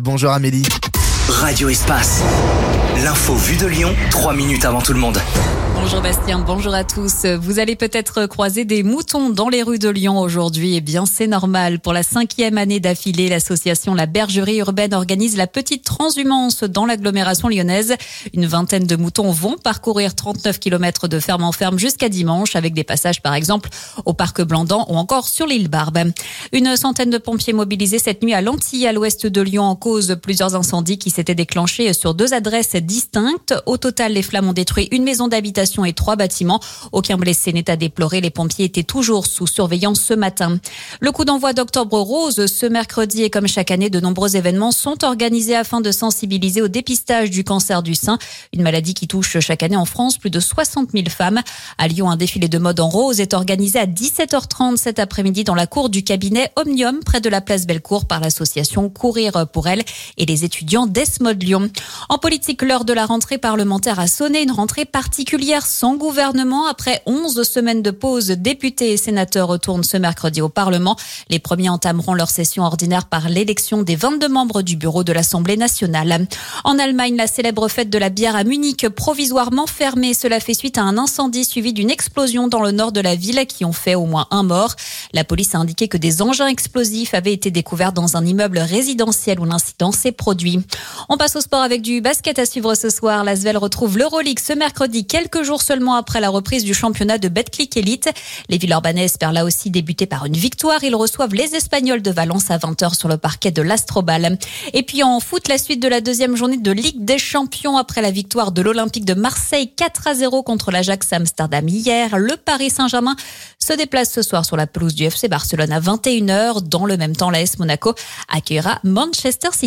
Bonjour Amélie. Radio Espace. L'info vue de Lyon, 3 minutes avant tout le monde. Bonjour Bastien, bonjour à tous. Vous allez peut-être croiser des moutons dans les rues de Lyon aujourd'hui. Eh bien, c'est normal. Pour la 5e année d'affilée, l'association La Bergerie Urbaine organise la petite transhumance dans l'agglomération lyonnaise. Une vingtaine de moutons vont parcourir 39 km de ferme en ferme jusqu'à dimanche, avec des passages par exemple au parc Blandan ou encore sur l'île Barbe. Une centaine de pompiers mobilisés cette nuit à Lanty, à l'ouest de Lyon, en cause plusieurs incendies qui s'étaient déclenchés sur 2 adresses distinctes. Au total, les flammes ont détruit une maison d'habitation et 3 bâtiments. Aucun blessé n'est à déplorer. Les pompiers étaient toujours sous surveillance ce matin. Le coup d'envoi d'Octobre Rose ce mercredi, et comme chaque année, de nombreux événements sont organisés afin de sensibiliser au dépistage du cancer du sein, une maladie qui touche chaque année en France plus de 60 000 femmes. À Lyon, un défilé de mode en rose est organisé à 17h30 cet après-midi dans la cour du cabinet Omnium, près de la place Bellecour, par l'association Courir pour elle et les étudiants d'Esmod Lyon. En politique, l'heure de la rentrée parlementaire a sonné, une rentrée particulière sans gouvernement. Après 11 semaines de pause, députés et sénateurs retournent ce mercredi au Parlement. Les premiers entameront leur session ordinaire par l'élection des 22 membres du bureau de l'Assemblée nationale. En Allemagne, la célèbre fête de la bière à Munich, provisoirement fermée. Cela fait suite à un incendie suivi d'une explosion dans le nord de la ville qui ont fait au moins un mort. La police a indiqué que des engins explosifs avaient été découverts dans un immeuble résidentiel où l'incident s'est produit. On passe au sport avec du basket à suivre ce soir. L'Asvel retrouve l'Euroleague ce mercredi, quelques jours seulement après la reprise du championnat de Betclic Elite. Les Villeurbanais espèrent là aussi débuter par une victoire. Ils reçoivent les Espagnols de Valence à 20h sur le parquet de l'Astrobal. Et puis en foot, la suite de la 2e journée de Ligue des Champions après la victoire de l'Olympique de Marseille 4-0 contre l'Ajax Amsterdam hier. Le Paris Saint-Germain se déplace ce soir sur la pelouse du FC Barcelone à 21h. Dans le même temps, l'AS Monaco accueillera Manchester City.